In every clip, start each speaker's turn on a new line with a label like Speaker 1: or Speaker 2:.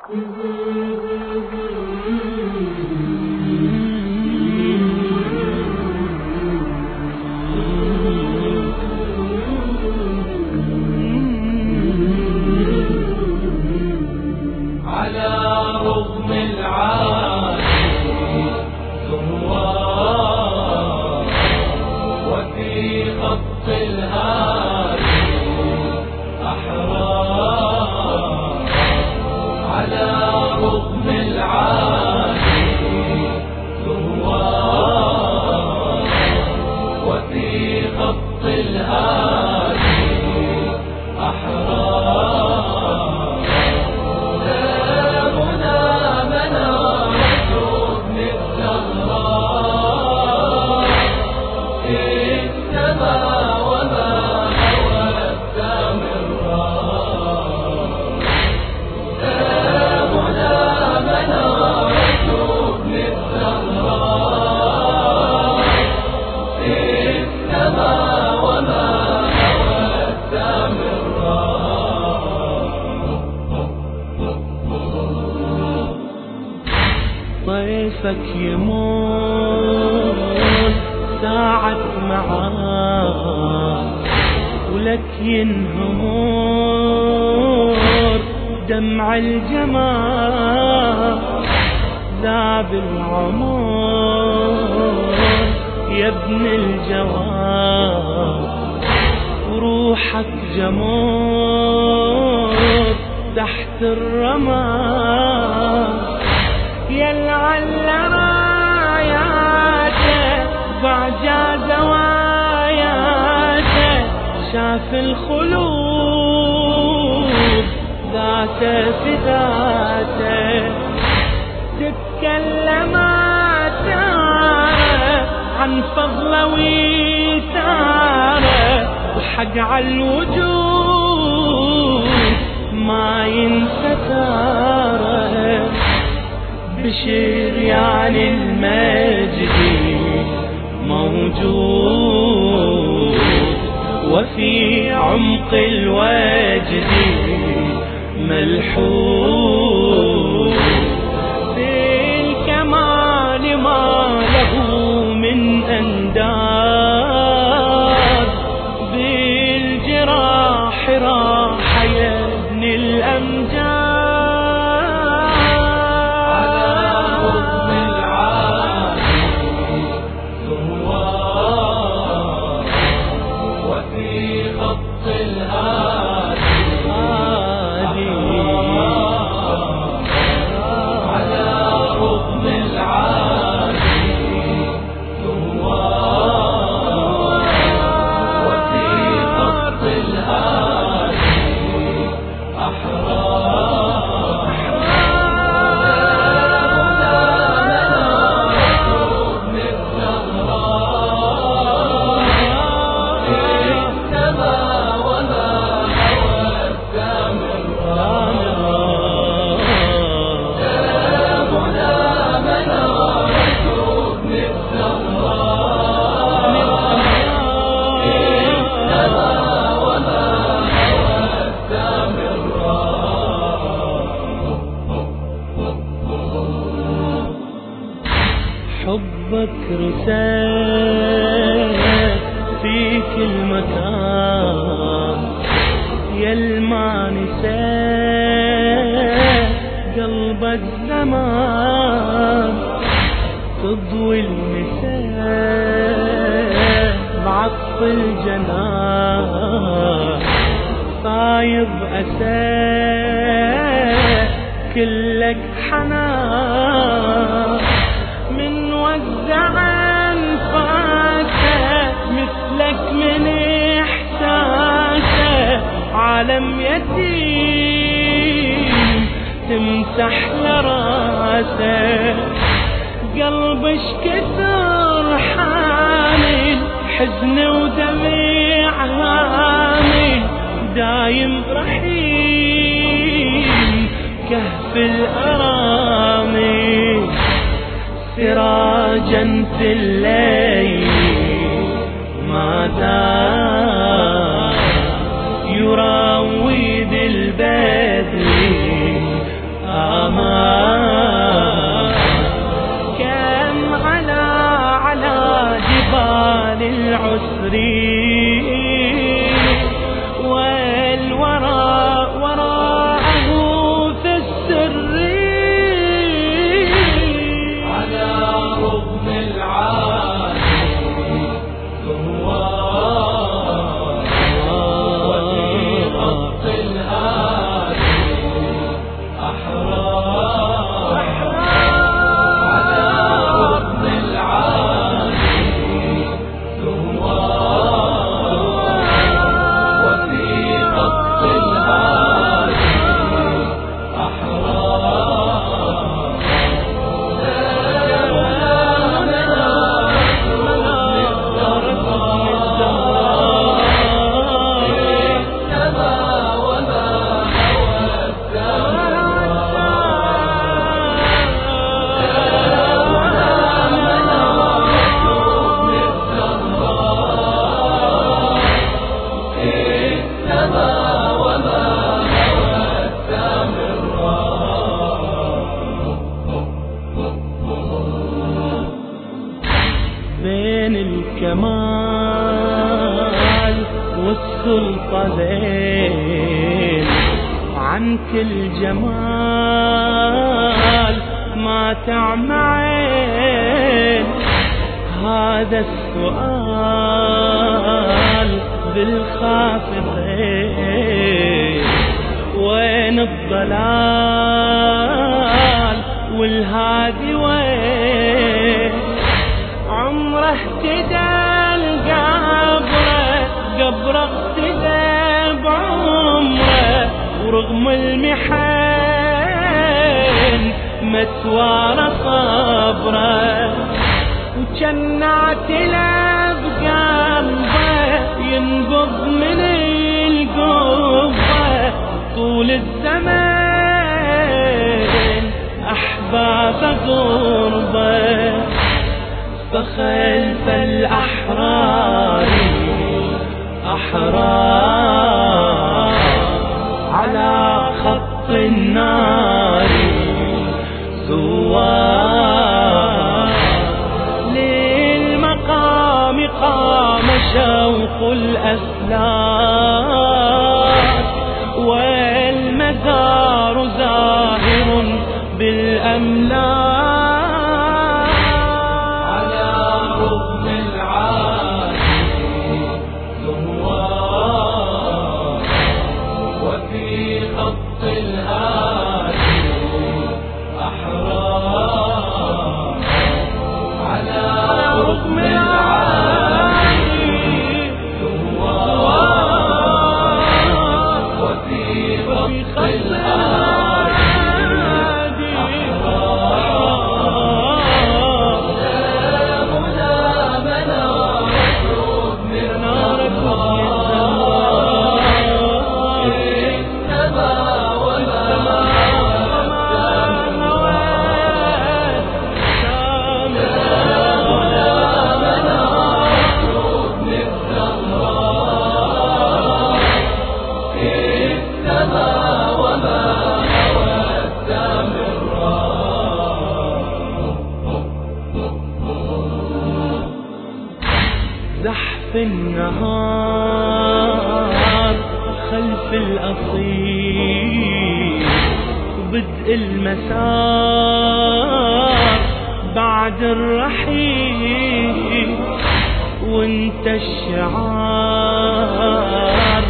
Speaker 1: على رغم العالي ثوار وفي خط الهادي أحرار. على رغم العالي ثوار وفي خط الهادي أحرار. سلامنا منارة ابن الزهراء في السماء وما هوى السامراء. سلامنا منارة ابن الزهراء في السماء وما هوى السامراء.
Speaker 2: طيفك يموت ساعة معاك ولك ينهمر دمع الجمال. ذاب العمر يا ابن الجواد وروحك جمر تحت الرماد. يلعل راياته بعجاز واياته شاف الخلود ذاته في ذاته. تتكلمات عن فضله ويثاره وحق على الوجود ما ينسى ثاره. بشير يعني المجد موجود وفي عمق الوجد ملحود. في الكمال ما له من أنداد بالجراح راح يبني الأمجاد. حبك رسالة في كل مكان. يا المانسة قلبك زمان تضوي المساء بعطف الجنان. صايب أساء كلك حنان من وزع انفاسه مثلك من احساسه. عالم يتيم تمسح لراسه. قلبش كثر حامل حزن ودمع هامل دايم رحيم كهف الأرامل. سراجا في الليل ما زال يراود البدر الجمال والسلطة ذيل، عن كل جمال ما تعمى عين. هذا السؤال بالخافضين، وين الضلال والهادي وين؟ عمره اهتدى القبره، قبره اقتدى بعمره، ورغم المحن ما توارى صبره، وجن اعتلى بقلبه ينبض من القبه. طول الزمان أحباب غربة، فخلف الأحرار أحرار على خط النار زوار. للمقام قام شوق الأسلاك، والمزار زاهر بالأملاك.
Speaker 1: على ركن العالي زوار، وفي خط الهادي أحرار. على ركن العالي زوار، وفي خط الهادي أحرار. سلام لا منارة من الزهراء، إنما ولا
Speaker 2: زحف النهار خلف الأصيل، وبدء المسار بعد الرحيل. وانت الشعار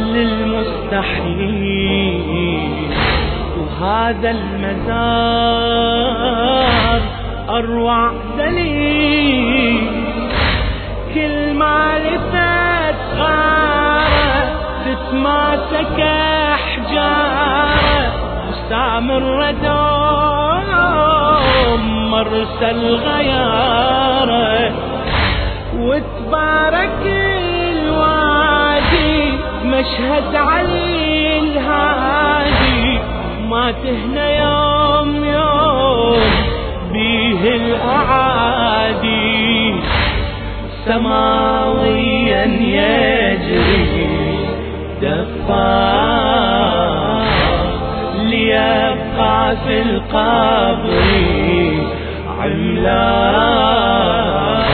Speaker 2: للمستحيل، وهذا المزار أروع دليل. كل ما لفت غارة تتماسك أحجاره، وسامر دوم مرسى الغيارة. وتبارك الوادي مشهد علي الهادي، ما تهنى يوم يوم بيه الأعادي. سماويا يجري دفاع، ليبقى في القبر عملاق.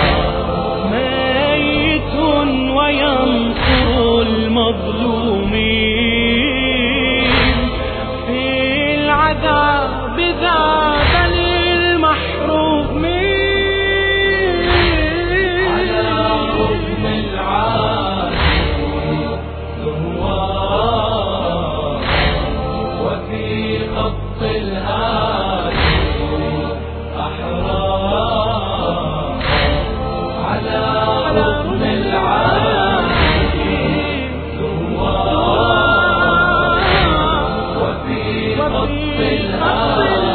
Speaker 2: ميت وينصر المظلومين، في العذاب ذاب للمحرومين.
Speaker 1: وفي خط الهادي أحرار. على ركن العالي زوار، وفي خط الهادي